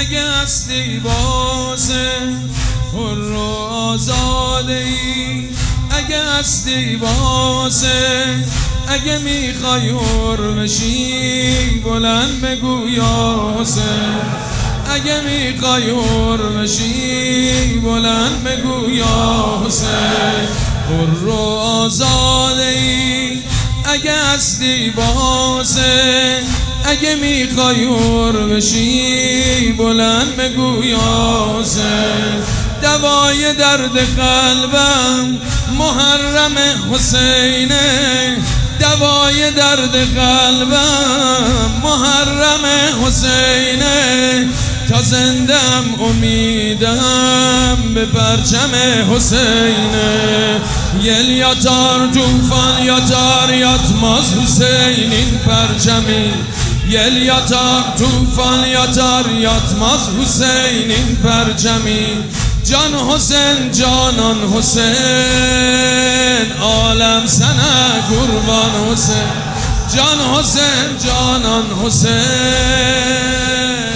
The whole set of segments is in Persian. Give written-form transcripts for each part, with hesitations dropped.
اگه هستی بازه حر و آزاده ای، اگه هستی بازه، اگه میخوای حر بشی بلند بگو یا حسین، اگه میخوای حر بشی بلند بگو یا حسین. حر و آزاده ای، اگه هستی بازه، اگه میخوای حر بشی بلند بگو یا حسین. دوای درد قلبم محرم حسینه، دوای درد قلبم محرم حسینه. تا زندم امیدم به پرچم حسینه. یل یاتار توفان یاتار یاتماز حسین این پرچمی، یل یاتار توفان یاتار یاتماز حسین این پرچمی. جان حسین جانان حسین عالم سنه قربان حسین، جان حسین جانان حسین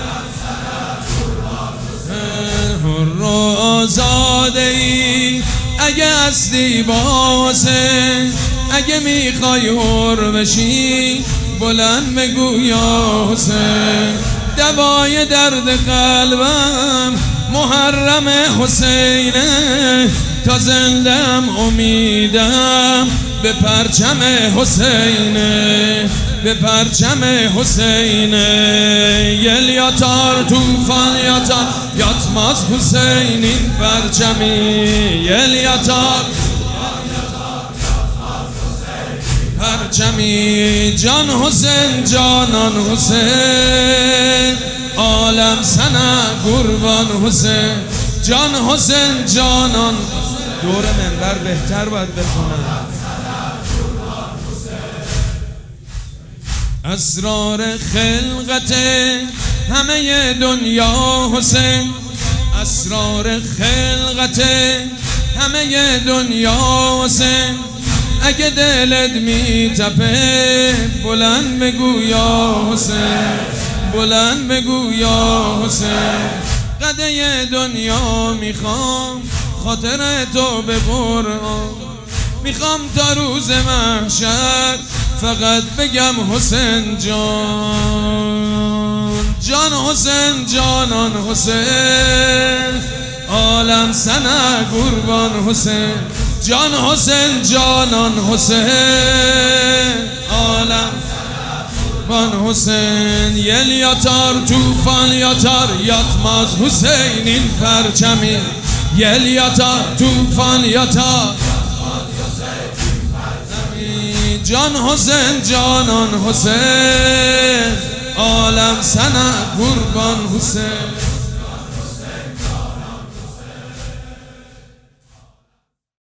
حر و آزاده ای، اگه هستی بازه، اگه میخوای حر بشی بلند بگو یا حسین. دوای درد قلبم محرم حسینه، تا زندم امیدم به پرچم حسینه، به پرچم حسینه. یل یاتار توفان یاتار یاتماز حسین این پرچمی، یل یاتار پرچمی. جان حسین جانان حسین عالم سنه قربان حسین، جان حسین جانان. دور منبر بهتر باید بخونم. اسرار خلقت همه دنیا حسین، اسرار خلقت همه دنیا حسین. اگه دلت میتپه بلند بگو یا حسین، بلند بگو یا حسین. قده دنیا میخوام خاطر تو به قرآن، میخوام تا روز محشر فقط بگم حسین جان، جان حسین جانان حسین عالم سنه قربان حسین، جان حسین جانان حسین عالم قربان حسین. یل یاتار توفان یاتار یاتماز حسین این پرچمی، یل یاتار توفان یاتار جان حسین جانان حسین عالم سنه قربان حسین.